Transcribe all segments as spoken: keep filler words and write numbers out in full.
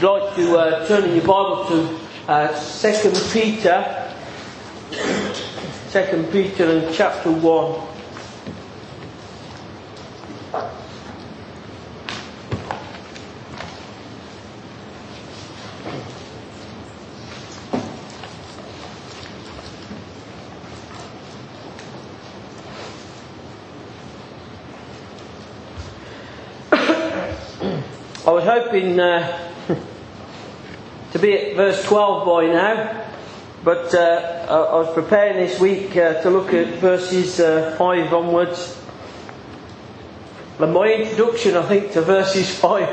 you'd like to uh, turn in your Bible to uh, Second Peter, Second Peter and chapter one. I was hoping uh, to be at verse twelve by now, but uh, I was preparing this week uh, to look at verses uh, five onwards. And my introduction, I think, to verses five,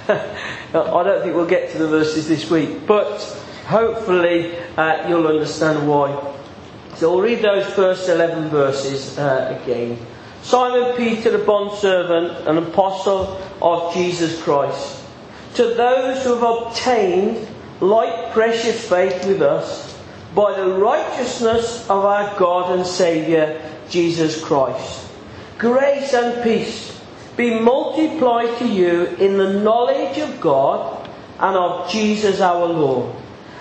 I don't think we'll get to the verses this week, but hopefully uh, you'll understand why. So I'll read those first eleven verses uh, again. Simon Peter, the bondservant and apostle of Jesus Christ, to those who have obtained like precious faith with us by the righteousness of our God and Saviour Jesus Christ, grace and peace be multiplied to you in the knowledge of God and of Jesus our Lord,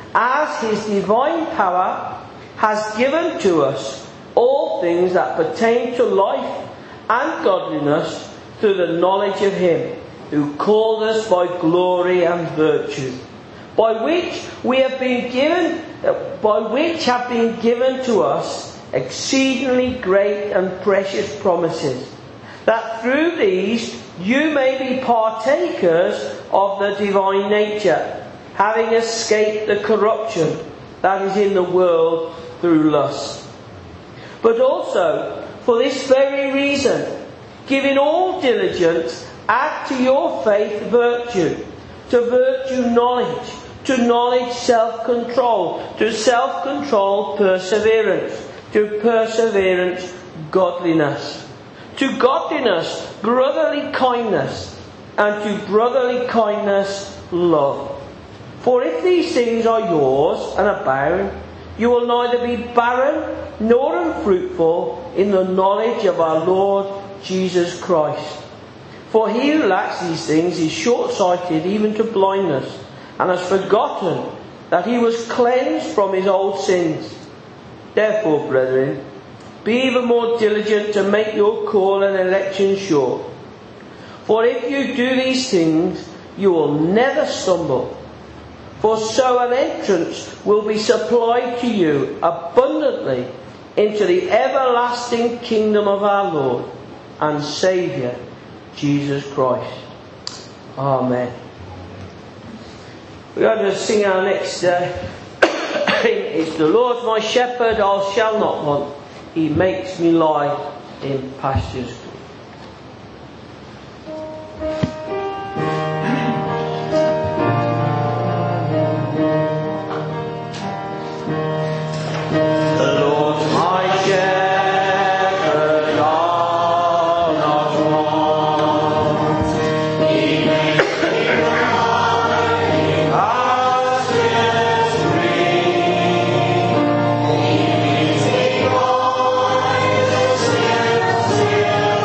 as His divine power has given to us all things that pertain to life and godliness through the knowledge of Him who called us by glory and virtue, by which we have been given, by which have been given to us exceedingly great and precious promises, that through these you may be partakers of the divine nature, having escaped the corruption that is in the world through lust. But also, for this very reason, giving all diligence, add to your faith virtue, to virtue knowledge, to knowledge self-control, to self-control perseverance, to perseverance godliness, to godliness brotherly kindness, and to brotherly kindness love. For if these things are yours and abound, you will neither be barren nor unfruitful in the knowledge of our Lord Jesus Christ. For he who lacks these things is short-sighted even to blindness, and has forgotten that he was cleansed from his old sins. Therefore, brethren, be even more diligent to make your call and election sure. For if you do these things, you will never stumble. For so an entrance will be supplied to you abundantly into the everlasting kingdom of our Lord and Saviour, Jesus Christ. Amen. We're going to sing our next uh, hymn. It's the Lord my shepherd, I shall not want. He makes me lie in pastures. Yeah.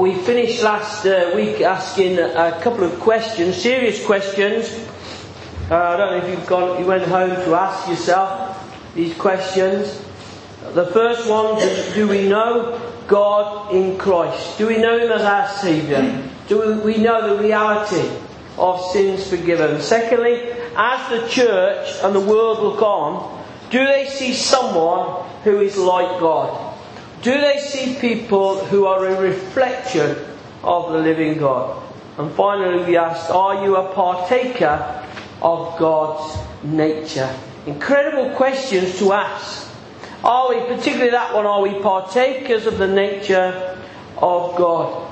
we finished last uh, week asking a couple of questions, serious questions. Uh, I don't know if you've gone, you went home to ask yourself these questions. The first one, do, do we know God in Christ? Do we know Him as our Saviour? Do we know the reality of sins forgiven? Secondly, as the church and the world look on, do they see someone who is like God? Do they see people who are a reflection of the living God? And finally we asked, are you a partaker of God's nature? Incredible questions to ask. Are we, particularly that one, are we partakers of the nature of God?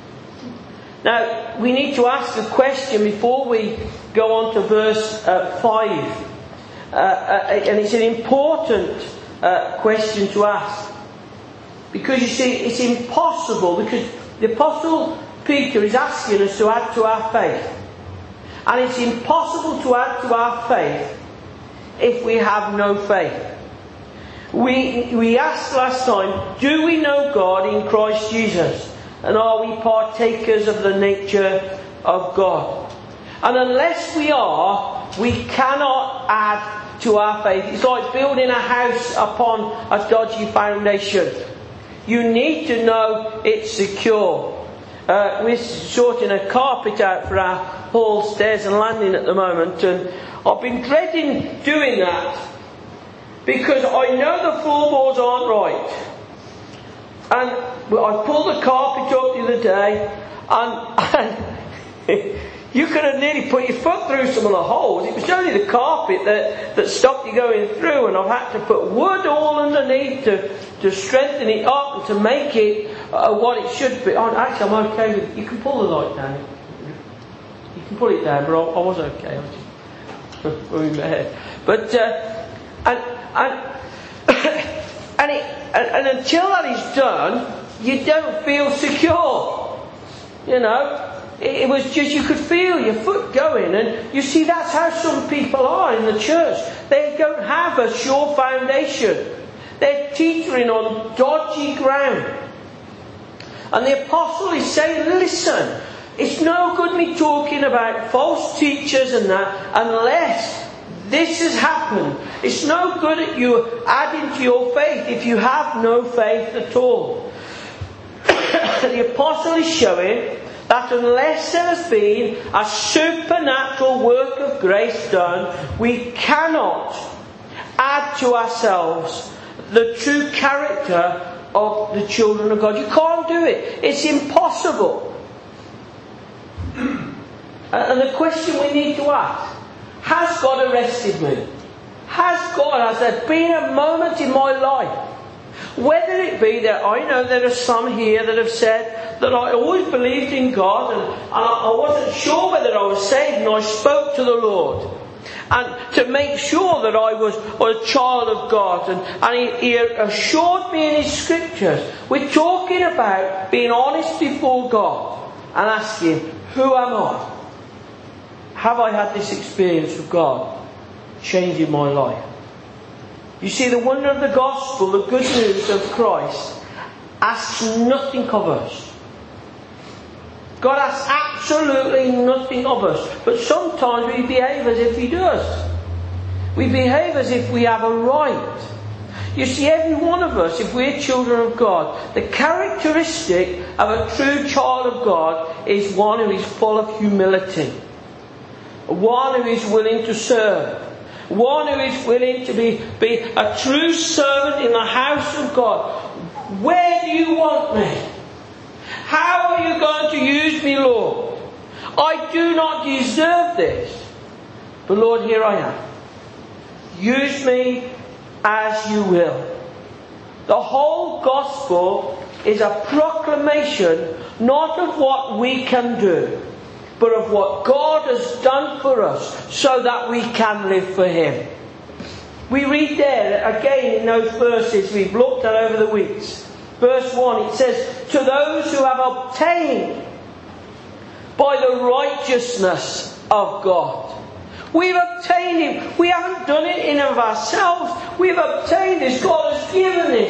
Now, we need to ask the question before we go on to verse uh, five. Uh, uh, and it's an important uh, question to ask. Because you see, it's impossible, because the Apostle Peter is asking us to add to our faith. And it's impossible to add to our faith if we have no faith. We, we asked last time, do we know God in Christ Jesus? And are we partakers of the nature of God? And unless we are, we cannot add to our faith. It's like building a house upon a dodgy foundation. You need to know it's secure. Uh, we're sorting a carpet out for our hall, stairs and landing at the moment, and I've been dreading doing that because I know the floorboards aren't right. And I pulled the carpet up the other day, and, and you could have nearly put your foot through some of the holes. It was only the carpet that, that stopped you going through, and I've had to put wood all underneath to, to strengthen it up and to make it uh, what it should be. Oh, actually, I'm okay with it. You can pull the light down. You can pull it down, but I, I was okay. I was just moving my head. But, uh, and, and, and, it, and, and until that is done, you don't feel secure. You know? It was just, you could feel your foot going, and you see that's how some people are in the church. They don't have a sure foundation. They're teetering on dodgy ground. And the apostle is saying, listen, it's no good me talking about false teachers and that unless this has happened. It's no good at you adding to your faith if you have no faith at all. The apostle is showing that unless there has been a supernatural work of grace done, we cannot add to ourselves the true character of the children of God. You can't do it. It's impossible. And the question we need to ask, has God arrested me? Has God, has there been a moment in my life? Whether it be that I know there are some here that have said that I always believed in God and, and I wasn't sure whether I was saved, and I spoke to the Lord and to make sure that I was, was a child of God, and, and he, he assured me in His Scriptures. We're talking about being honest before God and asking, who am I? Have I had this experience of God changing my life? You see, the wonder of the gospel, the good news of Christ, asks nothing of us. God asks absolutely nothing of us. But sometimes we behave as if He does. We behave as if we have a right. You see, every one of us, if we're children of God, the characteristic of a true child of God is one who is full of humility. One who is willing to serve. One who is willing to be, be a true servant in the house of God. Where do you want me? How are you going to use me, Lord? I do not deserve this. But Lord, here I am. Use me as you will. The whole gospel is a proclamation not of what we can do, but of what God has done for us so that we can live for Him. We read there again in those verses we've looked at over the weeks. Verse one, it says, to those who have obtained by the righteousness of God. We've obtained Him. We haven't done it in and of ourselves. We've obtained this. God has given this to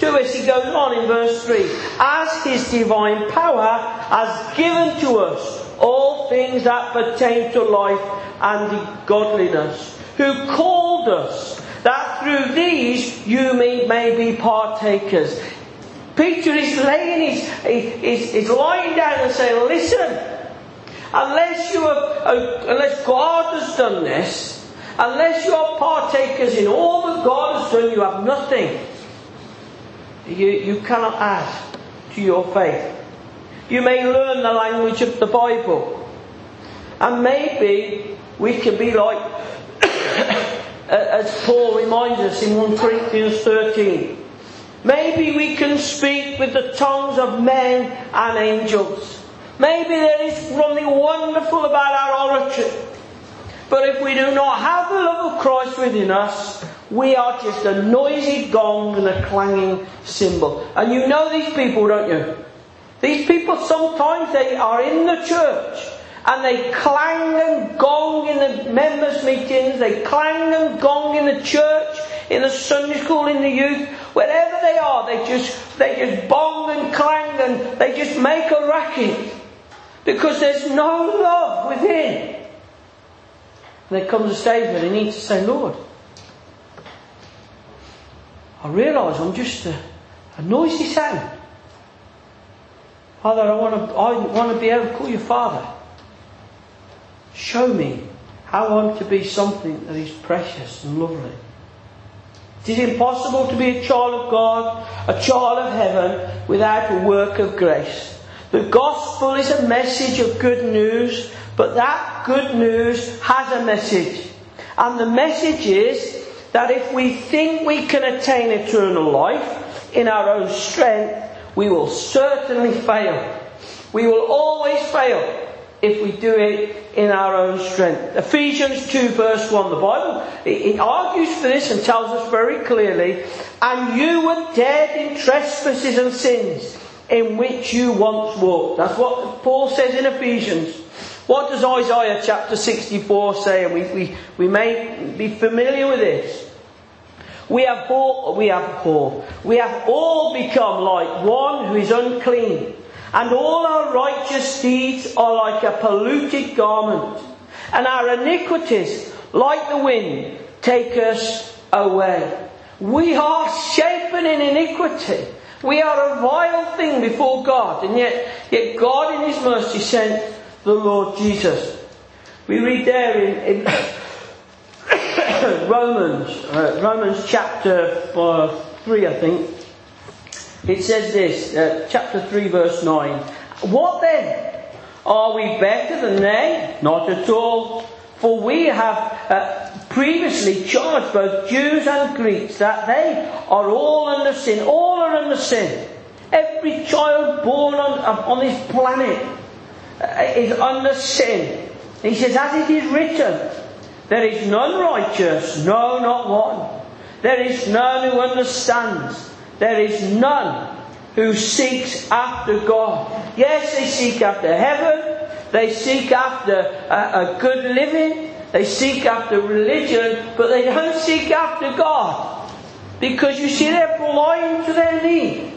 to us, he goes on in verse three. As his divine power has given to us all things that pertain to life and godliness, who called us, that through these you may, may be partakers. Peter is laying his, is, is lying down and saying, listen, unless you have, unless God has done this, unless you are partakers in all that God has done, you have nothing. You, you cannot add to your faith. You may learn the language of the Bible, and maybe we can be like, as Paul reminds us in First Corinthians thirteen, maybe we can speak with the tongues of men and angels. Maybe there is something wonderful about our oratory. But if we do not have the love of Christ within us, we are just a noisy gong and a clanging cymbal. And you know these people, don't you? These people, sometimes they are in the church and they clang and gong in the members' meetings, they clang and gong in the church, in the Sunday school, in the youth, wherever they are, they just they just bong and clang and they just make a racket because there's no love within. And there comes a stage where they need to say, Lord, I realise I'm just a, a noisy sound. Father, I want to I want to be able to call you Father. Show me how I'm to be something that is precious and lovely. It is impossible to be a child of God, a child of heaven, without a work of grace. The gospel is a message of good news, but that good news has a message. And the message is that if we think we can attain eternal life in our own strength, we will certainly fail. We will always fail if we do it in our own strength. Ephesians two verse one, the Bible, it, it argues for this and tells us very clearly, and you were dead in trespasses and sins in which you once walked. That's what Paul says in Ephesians. What does Isaiah chapter sixty-four say? And we, we, we may be familiar with this. We have all, we have all, we have all become like one who is unclean, and all our righteous deeds are like a polluted garment, and our iniquities, like the wind, take us away. We are shapen in iniquity. We are a vile thing before God, and yet, yet God in His mercy sent the Lord Jesus. We read there in, in Romans, uh, Romans chapter uh, three, I think. It says this, uh, chapter three, verse nine. What then? Are we better than they? Not at all. For we have uh, previously charged both Jews and Greeks that they are all under sin. All are under sin. Every child born on, on this planet uh, is under sin. He says, as it is written, there is none righteous, no, not one. There is none who understands. There is none who seeks after God. Yes, they seek after heaven. They seek after a, a good living. They seek after religion. But they don't seek after God. Because you see, they're blind to their need.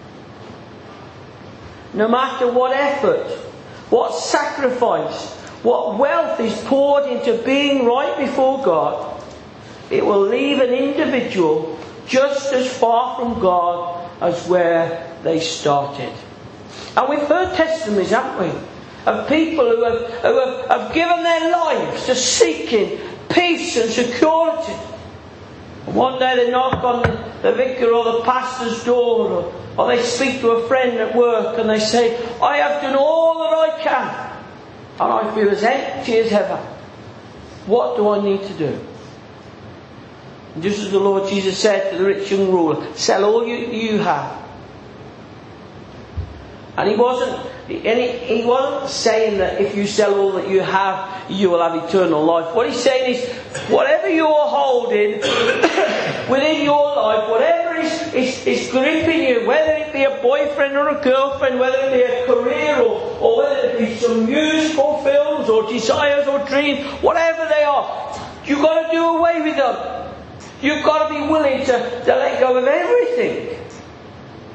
No matter what effort, what sacrifice, what wealth is poured into being right before God, it will leave an individual just as far from God as where they started. And we've heard testimonies, haven't we, of people who have, who have, have given their lives to seeking peace and security. And one day they knock on the, the vicar or the pastor's door, or, or they speak to a friend at work and they say, I have done all that I can, and I feel as empty as ever. What do I need to do? And just as the Lord Jesus said to the rich young ruler, sell all you, you have. And he wasn't and he, he wasn't saying that if you sell all that you have, you will have eternal life. What he's saying is, whatever you're holding within your life, whatever is, is, is gripping you, whether it be a boyfriend or a girlfriend, whether it be a career or, or whether it be some musical films or desires or dreams, whatever they are, you've got to do away with them. You've got to be willing to, to let go of everything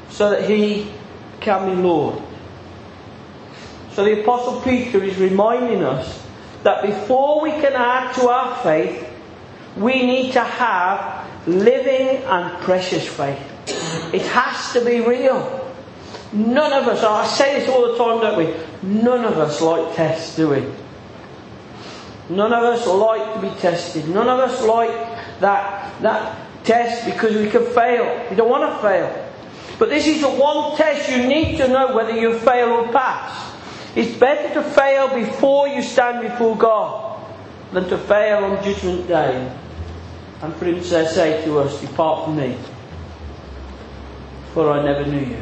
so that He can be Lord. So the Apostle Peter is reminding us that before we can add to our faith, we need to have living and precious faith. It has to be real. None of us, I say this all the time, don't we? None of us like tests, do we? None of us like to be tested. None of us like that, that test because we can fail. We don't want to fail. But this is the one test you need to know whether you fail or pass. It's better to fail before you stand before God than to fail on Judgment Day. And for Him to say to us, depart from me, for I never knew you.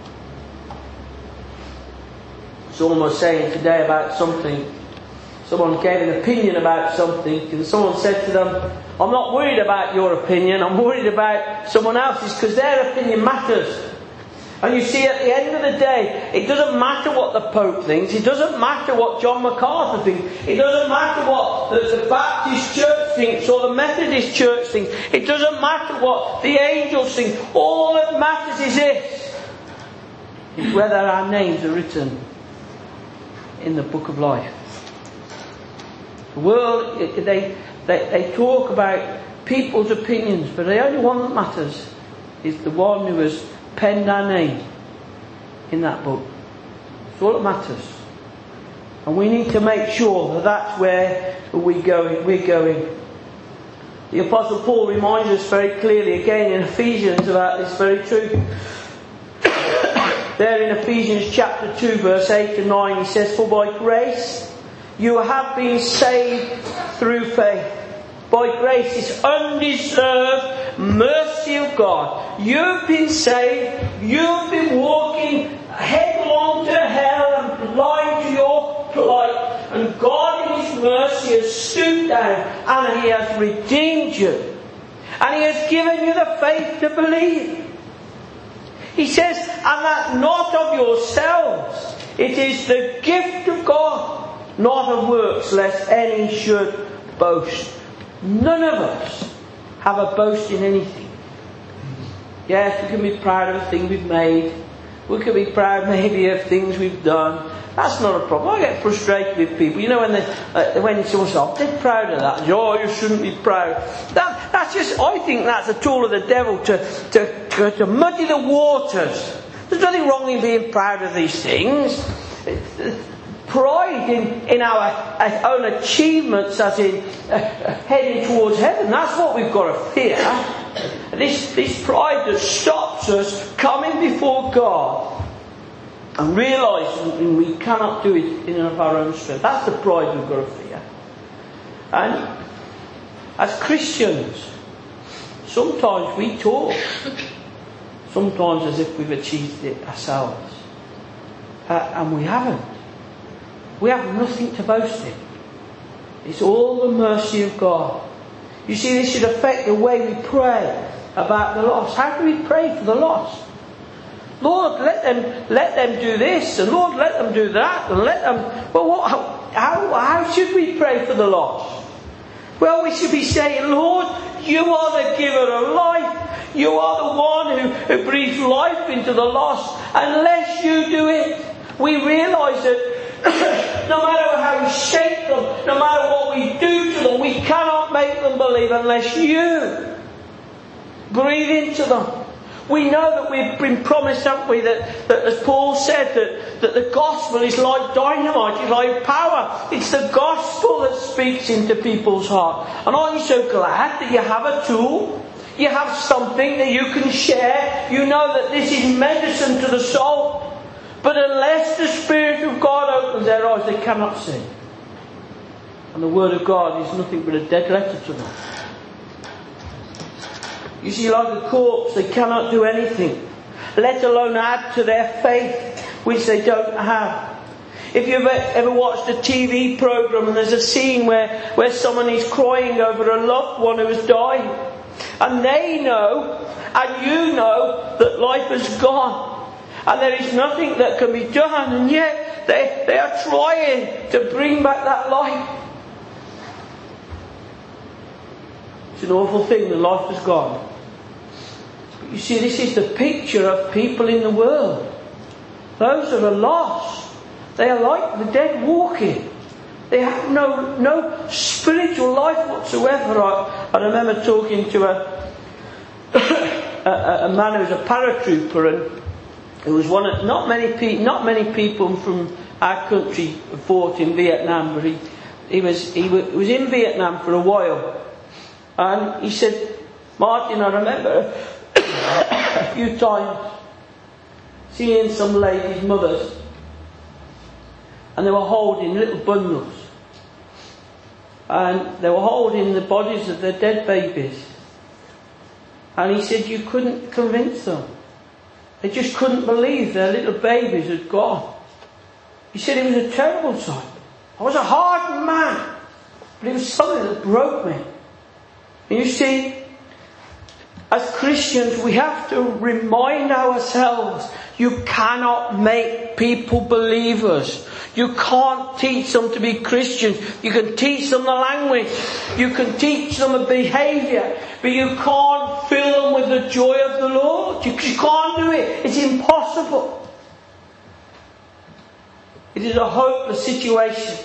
Someone was saying today about something. Someone gave an opinion about something, and someone said to them, I'm not worried about your opinion, I'm worried about someone else's, because their opinion matters. And you see, at the end of the day, it doesn't matter what the Pope thinks, it doesn't matter what John MacArthur thinks, it doesn't matter what the, the Baptist Church thinks or the Methodist Church thinks, it doesn't matter what the angels think. All that matters is this, is whether our names are written in the book of life. The world, they, they, they talk about people's opinions, but the only one that matters is the one who has penned our name in that book. It's all that matters. And we need to make sure that that's where we go, we're going. The Apostle Paul reminds us very clearly again in Ephesians about this very truth. There in Ephesians chapter two verse eight and nine, he says, for by grace you have been saved through faith. By grace, this undeserved mercy of God. You've been saved. You've been walking headlong to hell and blind to your plight. And God in His mercy has stooped down and He has redeemed you. And He has given you the faith to believe. He says, and that not of yourselves. It is the gift of God, not of works, lest any should boast. None of us have a boast in anything. Yes, we can be proud of the thing we've made. We can be proud maybe of things we've done. That's not a problem. I get frustrated with people. You know, when they, uh, when someone says, "I'm dead proud of that," oh, you shouldn't be proud. That, that's just. I think that's a tool of the devil to, to to to muddy the waters. There's nothing wrong in being proud of these things. Pride in, in our own achievements, as in uh, heading towards heaven, that's what we've got to fear. This, this pride that stops us coming before God and realising we cannot do it in and of our own strength. That's the pride we've got to fear. And as Christians, sometimes we talk, sometimes as if we've achieved it ourselves. Uh, and we haven't. We have nothing to boast in. It's all the mercy of God. You see, this should affect the way we pray about the lost. How do we pray for the lost? Lord, let them let them do this, and Lord, let them do that, and let them. Well, what, how, how how should we pray for the lost? Well, we should be saying, Lord, you are the giver of life. You are the one who, who breathes life into the lost. Unless you do it, we realise that no matter how we shape them, no matter what we do to them, we cannot make them believe unless you breathe into them. We know that we've been promised, haven't we, that, that as Paul said, that, that the gospel is like dynamite, it's like power. It's the gospel that speaks into people's heart. And aren't you so glad that you have a tool? You have something that you can share. You know that this is medicine to the soul. But unless the Spirit of God opens their eyes, they cannot see. And the Word of God is nothing but a dead letter to them. You see, like a corpse, they cannot do anything, let alone add to their faith, which they don't have. If you've ever watched a T V programme and there's a scene where, where someone is crying over a loved one who has died, and they know, and you know, that life has gone, and there is nothing that can be done, and yet they, they are trying to bring back that life. It's an awful thing, the life has gone. You see, this is the picture of people in the world. Those that are lost. They are like the dead walking. They have no no spiritual life whatsoever. I, I remember talking to a, a a man who was a paratrooper, and it was one of not many people. Not many people from our country fought in Vietnam, but he he was he was in Vietnam for a while, and he said, Martin, I remember a few times seeing some ladies' mothers, and they were holding little bundles, and they were holding the bodies of their dead babies. And he said you couldn't convince them. They just couldn't believe their little babies had gone. He said it was a terrible sight. I was a hard man, but it was something that broke me. And you see, as Christians, we have to remind ourselves, you cannot make people believers. You can't teach them to be Christians. You can teach them the language. You can teach them a behaviour. But you can't fill them with the joy of the Lord. You can't do it. It's impossible. It is a hopeless situation.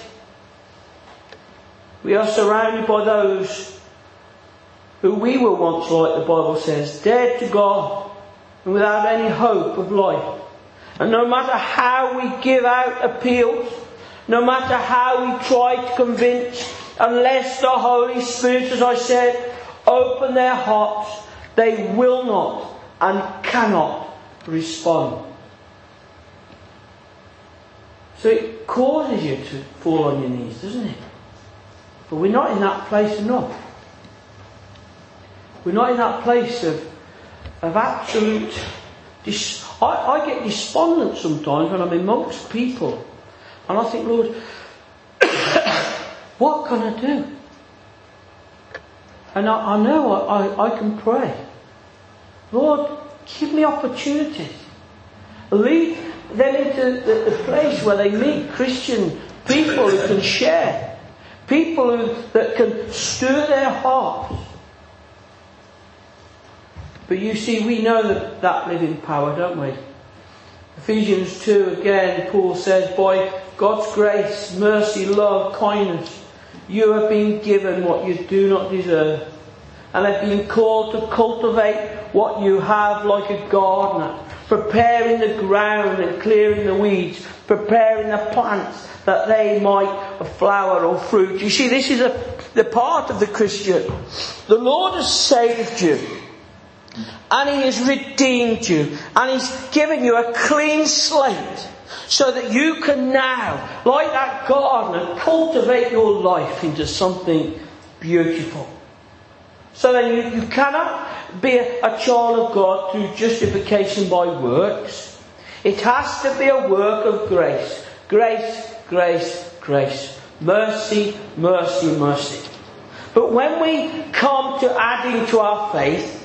We are surrounded by those who we were once, like the Bible says, dead to God and without any hope of life. And no matter how we give out appeals, no matter how we try to convince, unless the Holy Spirit, as I said, open their hearts, they will not and cannot respond. So it causes you to fall on your knees, doesn't it? But we're not in that place enough. We're not in that place of of absolute... Dis- I, I get despondent sometimes when I'm amongst people. And I think, Lord, what can I do? And I, I know I, I, I can pray. Lord, give me opportunities. Lead them into the, the place where they meet Christian people who can share. People who, that can stir their hearts. But you see, we know that, that living power, don't we? Ephesians two, again, Paul says, by God's grace, mercy, love, kindness, you have been given what you do not deserve, and have been called to cultivate what you have like a gardener, preparing the ground and clearing the weeds, preparing the plants that they might flower or fruit. You see, this is a, the part of the Christian. The Lord has saved you. And He has redeemed you. And He's given you a clean slate. So that you can now, like that gardener, cultivate your life into something beautiful. So then you, you cannot be a, a child of God through justification by works. It has to be a work of grace. Grace, grace, grace. Mercy, mercy, mercy. But when we come to adding to our faith,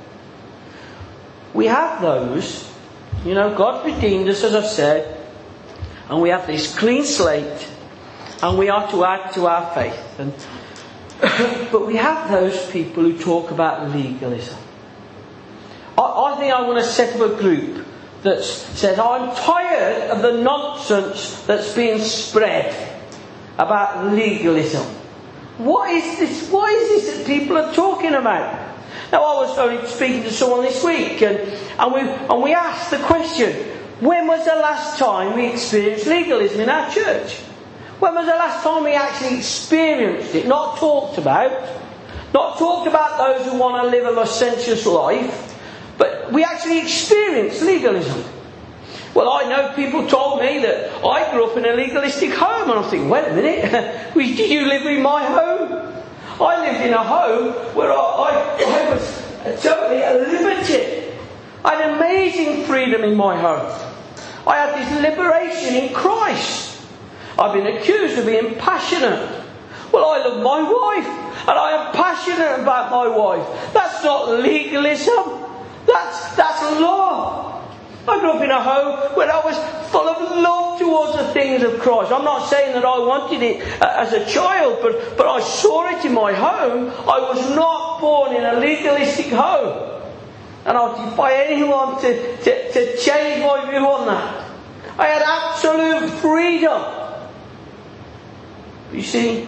we have those, you know, God redeemed us, as I've said, and we have this clean slate, and we are to add to our faith. And but we have those people who talk about legalism. I, I think I want to set up a group that says, I'm tired of the nonsense that's being spread about legalism. What is this? What is this that people are talking about? Now, I was only speaking to someone this week, and, and we and we asked the question, when was the last time we experienced legalism in our church? When was the last time we actually experienced it? Not talked about. Not talked about those who want to live a licentious life, but we actually experienced legalism. Well, I know people told me that I grew up in a legalistic home, and I'm thinking, wait a minute, did you live in my home? I lived in a home where I, I, I was totally limited. I had amazing freedom in my home. I had this liberation in Christ. I've been accused of being passionate. Well, I love my wife, and I am passionate about my wife. That's not legalism. That's that's love. I grew up in a home where I was full of love towards the things of Christ. I'm not saying that I wanted it as a child, but, but I saw it in my home. I was not born in a legalistic home. And I defy anyone to, to, to change my view on that. I had absolute freedom. You see,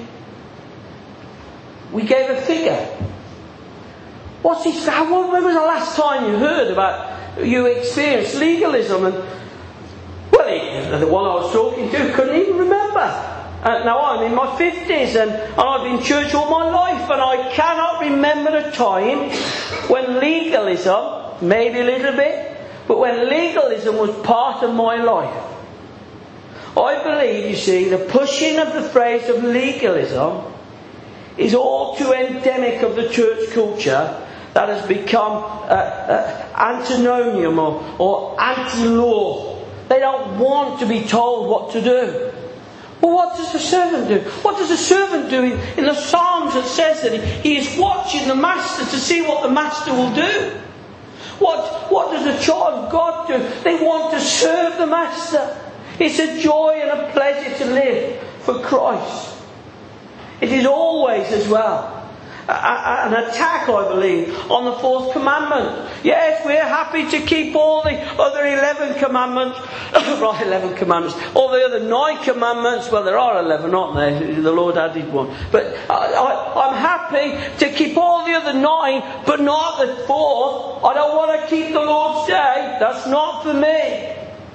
we gave a figure. What's this? How, when was the last time you heard about, you experienced legalism? And well, he, the one I was talking to couldn't even remember. Uh, now I'm in my fifties and, and I've been in church all my life, and I cannot remember a time when legalism, maybe a little bit, but when legalism was part of my life. I believe, you see, the pushing of the phrase of legalism is all too endemic of the church culture that has become uh, uh, antinomian or, or anti-law. They don't want to be told what to do. Well, what does the servant do? What does the servant do? In, in the Psalms it says that he, he is watching the master to see what the master will do. What, what does a child of God do? They want to serve the master. It's a joy and a pleasure to live for Christ. It is always as well a, a, an attack, I believe, on the fourth commandment. Yes, we're happy to keep all the other eleven commandments. right, eleven commandments. All the other nine commandments. Well, there are eleven, aren't there? The Lord added one. But I, I, I'm happy to keep all the other nine, but not the fourth. I don't want to keep the Lord's Day. That's not for me.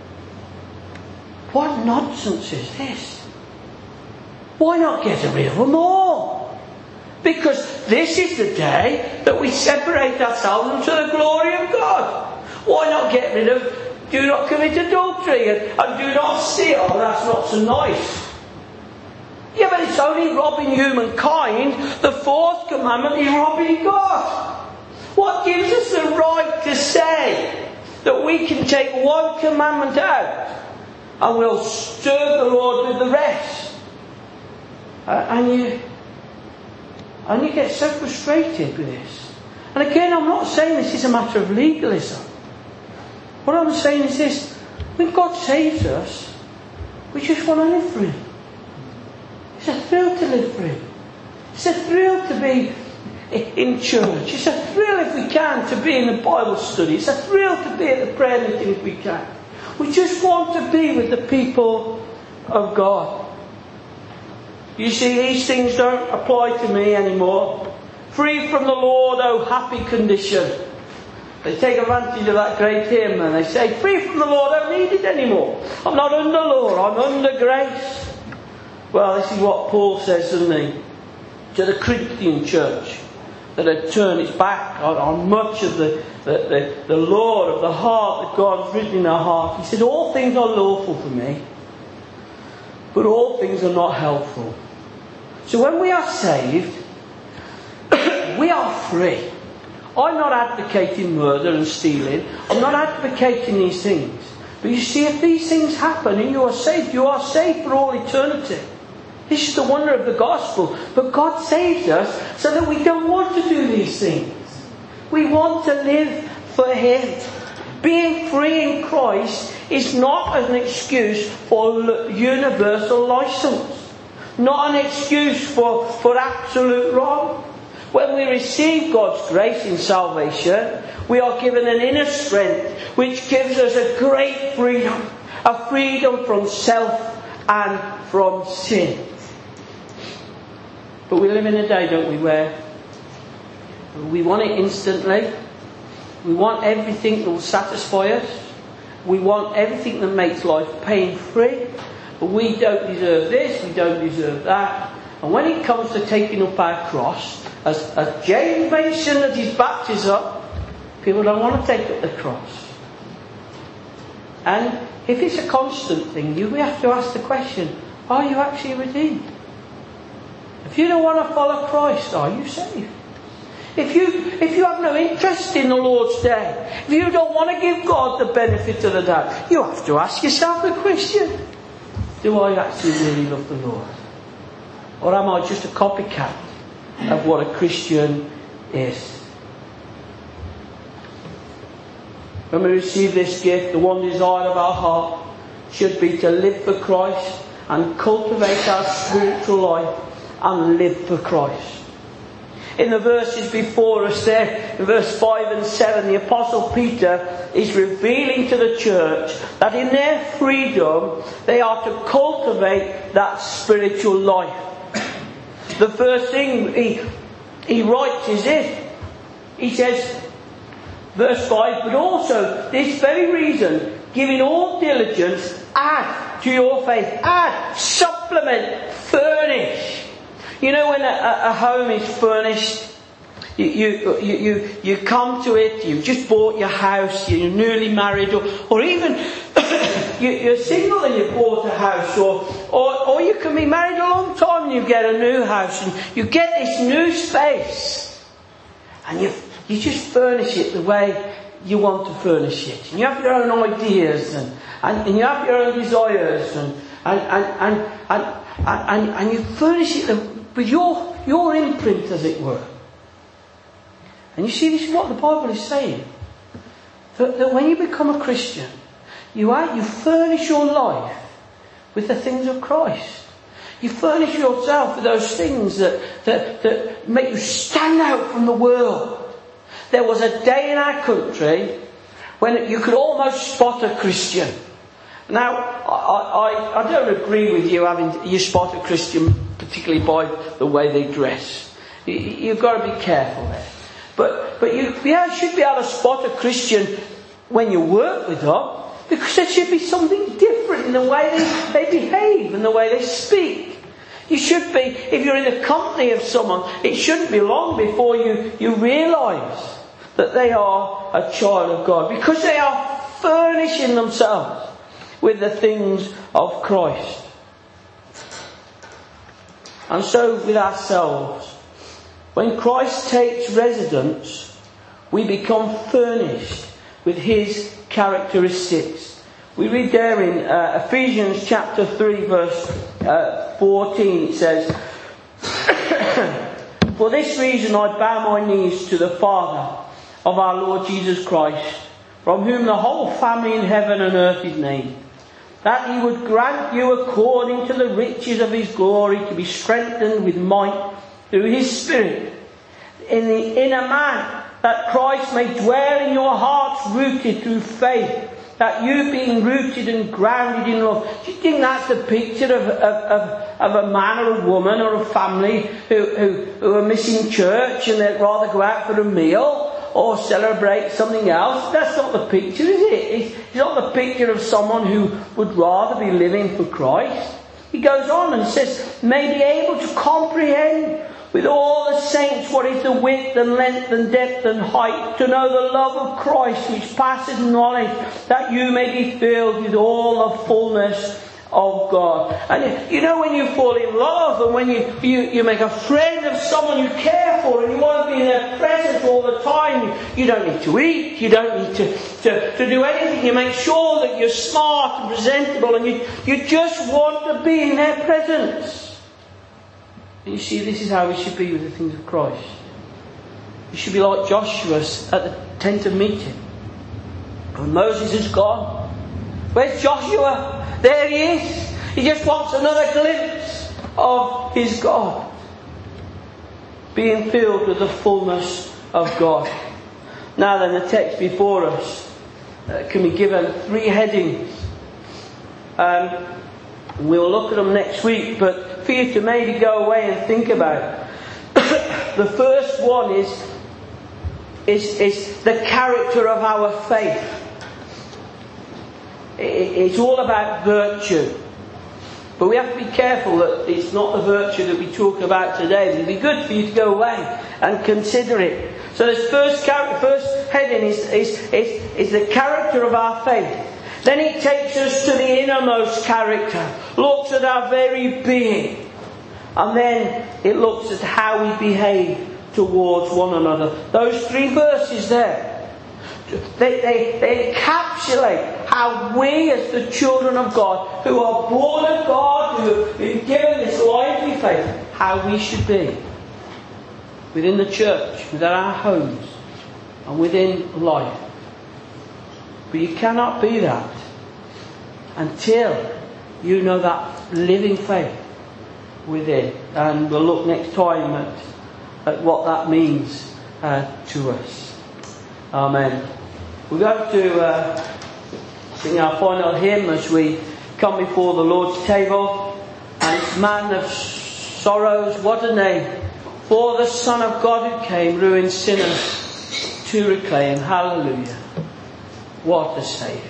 What nonsense is this? Why not get rid of them all? Because this is the day that we separate ourselves unto the glory of God. Why not get rid of do not commit adultery and, and do not steal? Oh, that's not so nice. Yeah, but it's only robbing humankind. The fourth commandment is robbing God. What gives us the right to say that we can take one commandment out and we'll serve the Lord with the rest? Uh, and you and you get so frustrated with this. And again, I'm not saying this is a matter of legalism. What I'm saying is this: when God saves us, we just want to live for Him. It's a thrill to live for Him. It's a thrill to be in church. It's a thrill, if we can, to be in the Bible study. It's a thrill to be at the prayer meeting if we can. We just want to be with the people of God. You see, these things don't apply to me anymore. Free from the Lord, oh happy condition. They take advantage of that great hymn and they say, free from the Lord, I don't need it anymore. I'm not under law, I'm under grace. Well, this is what Paul says, doesn't he? To the Corinthian church, that had turned its back on, on much of the, the, the, the law of the heart that God's written in our heart. He said, all things are lawful for me, but all things are not helpful. So when we are saved, we are free. I'm not advocating murder and stealing. I'm not advocating these things. But you see, if these things happen and you are saved, you are saved for all eternity. This is the wonder of the gospel. But God saves us so that we don't want to do these things. We want to live for Him. Being free in Christ is not an excuse for universal license. Not an excuse for, for absolute wrong. When we receive God's grace in salvation, we are given an inner strength which gives us a great freedom. A freedom from self and from sin. But we live in a day, don't we, where we want it instantly. We want everything that will satisfy us. We want everything that makes life pain-free. But we don't deserve this, we don't deserve that. And when it comes to taking up our cross, as, as James mentioned at his baptism, people don't want to take up the cross. And if it's a constant thing, you we have to ask the question, are you actually redeemed? If you don't want to follow Christ, are you saved? If you if you have no interest in the Lord's Day, if you don't want to give God the benefit of the doubt, you have to ask yourself the question, do I actually really love the Lord? Or am I just a copycat of what a Christian is? When we receive this gift, the one desire of our heart should be to live for Christ and cultivate our spiritual life and live for Christ. in the verses before us there, in verse five and seven, the Apostle Peter is revealing to the church that in their freedom they are to cultivate that spiritual life. The first thing he, he writes is this. He says, verse five, but also this very reason, giving all diligence, add to your faith, add, supplement, furnish. You know when a, a home is furnished, you, you, you, you, you come to it, you've just bought your house, you're newly married, or, or even you, you're single and you've bought a house, or, or, or you can be married a long time and you get a new house and you get this new space and you, you just furnish it the way you want to furnish it. And you have your own ideas and, and, and you have your own desires and, and, and, and, and, and, and you furnish it with your, your imprint, as it were. And you see, this is what the Bible is saying. That, that when you become a Christian, you are, you furnish your life with the things of Christ. You furnish yourself with those things that, that, that make you stand out from the world. There was a day in our country when you could almost spot a Christian. Now, I, I, I don't agree with you having you spot a Christian particularly by the way they dress. You, you've got to be careful there. But but you yeah, should be able to spot a Christian when you work with them, because there should be something different in the way they, they behave and the way they speak. You should be, if you're in the company of someone, it shouldn't be long before you, you realise that they are a child of God, because they are furnishing themselves with the things of Christ. And so with ourselves, when Christ takes residence, we become furnished with His characteristics. We read there in uh, Ephesians chapter three verse uh, fourteen, it says, for this reason I bow my knees to the Father of our Lord Jesus Christ, from whom the whole family in heaven and earth is named, that He would grant you according to the riches of His glory to be strengthened with might through His Spirit in the inner man, that Christ may dwell in your hearts rooted through faith, that you being rooted and grounded in love. Do you think that's the picture of, of, of, of a man or a woman or a family who, who, who are missing church and they'd rather go out for a meal or celebrate something else? That's not the picture, is it? It's, it's not the picture of someone who would rather be living for Christ. He goes on and says, may be able to comprehend with all the saints what is the width and length and depth and height, to know the love of Christ which passes knowledge, that you may be filled with all the fullness of God. And you know, when you fall in love and when you, you, you make a friend of someone you care for and you want to be in their presence all the time, you, you don't need to eat, you don't need to, to, to do anything. You make sure that you're smart and presentable, and you, you just want to be in their presence. And you see, this is how we should be with the things of Christ. We should be like Joshua at the tent of meeting. When Moses is gone, where's Joshua? There he is. He just wants another glimpse of his God. Being filled with the fullness of God. Now then, the text before us uh, can be given three headings. Um, we'll look at them next week, but for you to maybe go away and think about. The first one is, is, is the character of our faith. It's all about virtue. But we have to be careful that it's not the virtue that we talk about today. It'd be good for you to go away and consider it. So this first character, first heading is, is, is, is the character of our faith. Then it takes us to the innermost character, looks at our very being. And then it looks at how we behave towards one another. Those three verses there, they, they, they encapsulate how we as the children of God, who are born of God, who have been given this lively faith, how we should be within the church, within our homes, and within life. But you cannot be that until you know that living faith within. And we'll look next time at at what that means uh, to us. Amen. We're going to uh, sing our final hymn as we come before the Lord's table. And it's Man of Sorrows, what a name. For the Son of God who came, ruined sinners to reclaim. Hallelujah. What a Saviour.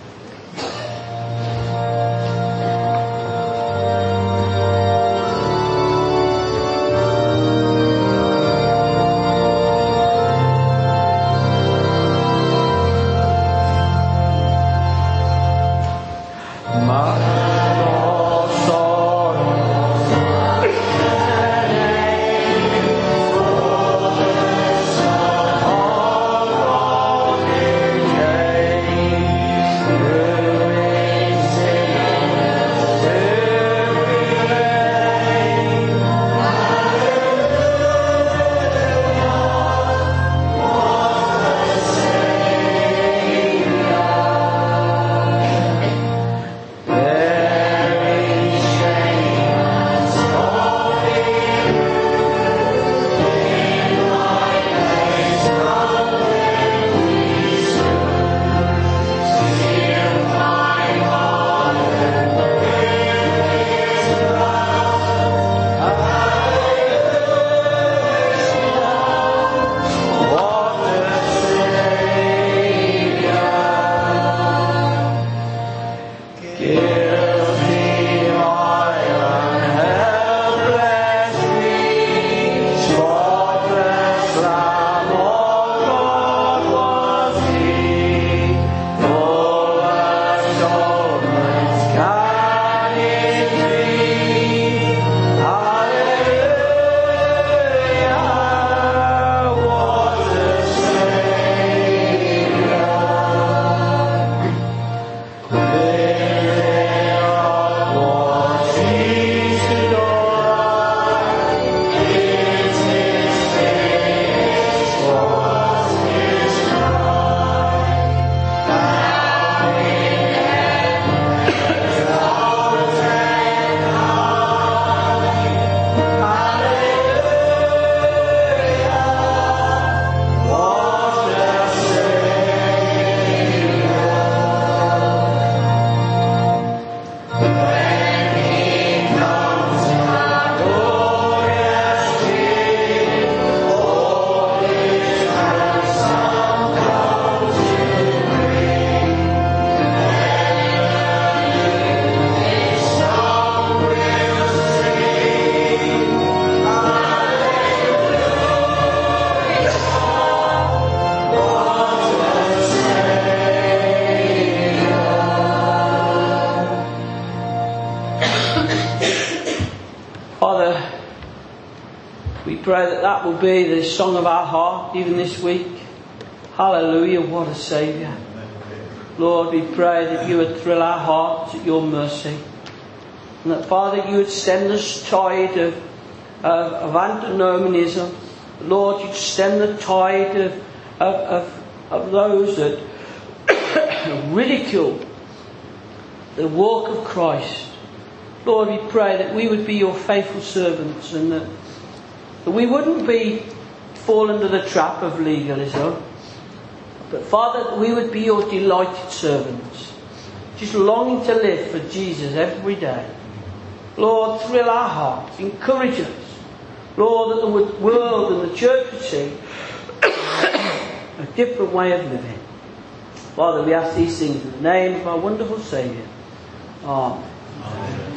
Pray that that will be the song of our heart even this week. Hallelujah, what a Saviour. Lord, we pray that you would thrill our hearts at your mercy. And that, Father, you would stem this tide of, of, of antinomianism. Lord, you'd stem the tide of, of, of, of those that ridicule the walk of Christ. Lord, we pray that we would be your faithful servants and that That we wouldn't be fall into the trap of legalism, but Father, that we would be your delighted servants, just longing to live for Jesus every day. Lord, thrill our hearts, encourage us. Lord, that the world and the church would see a different way of living. Father, we ask these things in the name of our wonderful Saviour. Amen. Amen.